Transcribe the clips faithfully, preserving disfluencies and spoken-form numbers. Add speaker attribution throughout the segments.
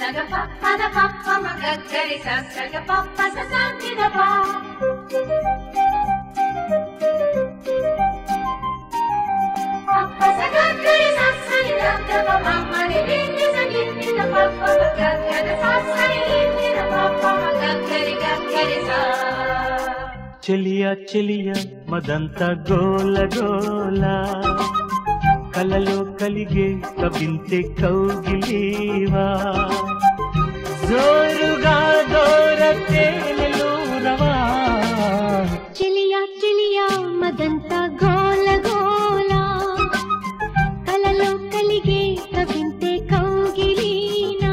Speaker 1: చెలియా చెలియా మదంతా గోల గోల కలలో కలిగే కవింతే కౌగిలీవా జోరుగా దోరతేలూరవా
Speaker 2: చెలియా చెలియా మదంతా గోల గోల కలలో కలిగే కవింతే కౌగిలీనా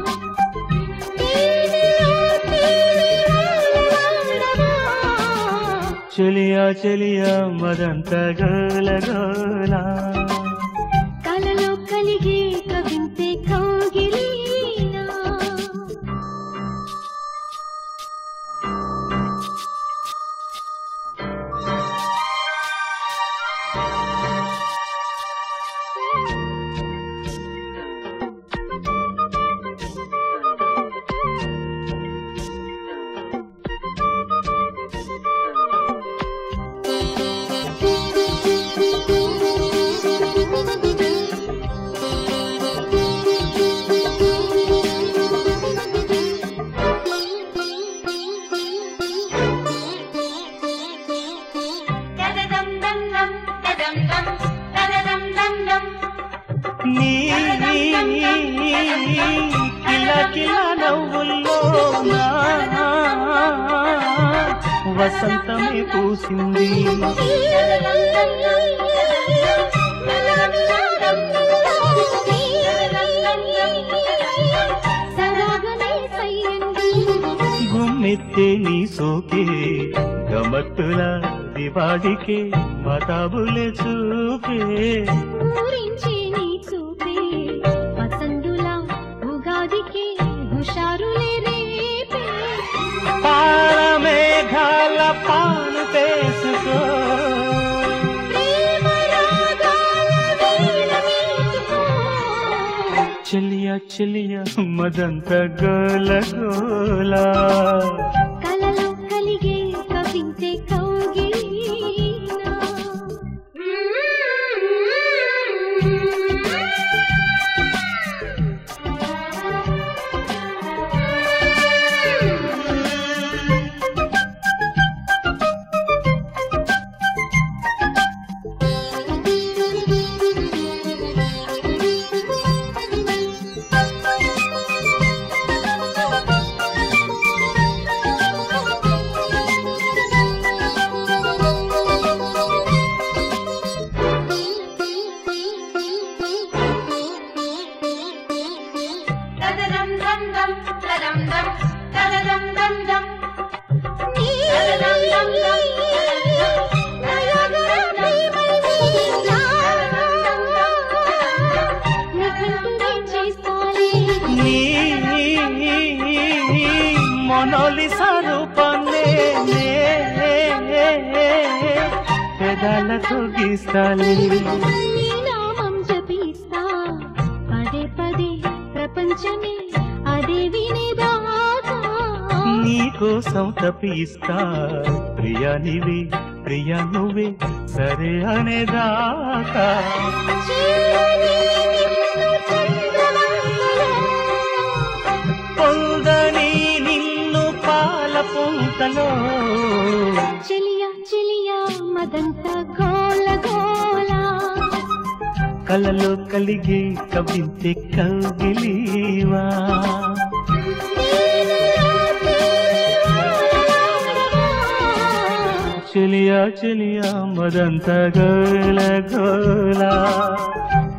Speaker 1: చెలియా చెలియా మదంతా గోల గోల
Speaker 2: కలలో కలిగే కవింతే కౌగిలీనా
Speaker 1: నీ కిలా కిలా నవ్వుల్లోనా వసంతమే పూసింది గుమ్మెత్తే నీ సోకే గమత్తుల దివాడికే మతాబులే చూపే
Speaker 2: ఊరించి నీ చూపే పసందులా ఉగాదికి హుషారులే రేపే
Speaker 1: పారమేఘాల పాలు పేసుకో చెలియా చెలియా మదంతా గోల గోల
Speaker 2: కలలో కలిగే కవింతే కౌగిలీనా
Speaker 1: మొనోలిసా రూపాన్నే పెదాలతో గీస్తాలి
Speaker 2: నామం జపిస్తా పదే పదే ప్రపంచమే అదే వినేదాకా
Speaker 1: నీ కోసం తపిస్తా ప్రియా నీవే ప్రియా నువ్వే సరే అనేదాకా పొందని నిన్ను పాల పొంతలో
Speaker 2: చెలియా చెలియా మదంతా గోల గోల
Speaker 1: కలలో కలిగే కవింతే కౌగిలీవా చెలియా చెలియా మదంతా గోల గోల